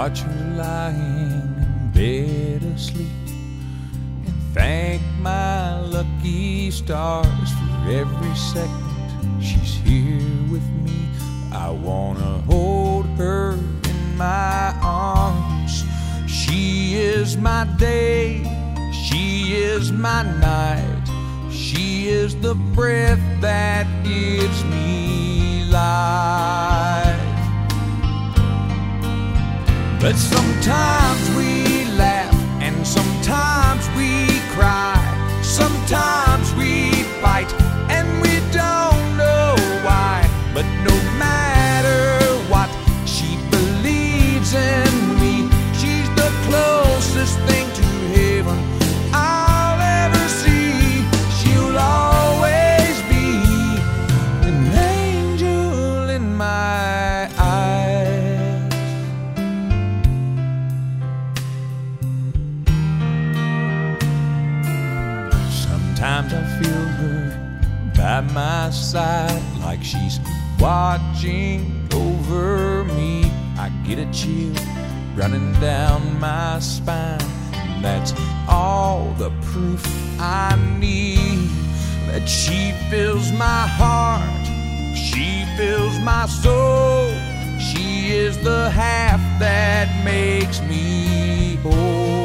watch her lying in bed asleep and thank my lucky stars for every second she's here with me. I wanna hold her in my arms. She is my day, she is my night, she is the breath that gives me life. But sometimes we laugh and sometimes we cry, sometimes we fight and we don't know why. But no matter what, she believes in me. She's the closest thing to heaven I'll ever see. She'll always be an angel in my eyes. Sometimes I feel her by my side, like she's watching over me. I get a chill running down my spine, and that's all the proof I need that she fills my heart, she fills my soul. She is the half that makes me whole.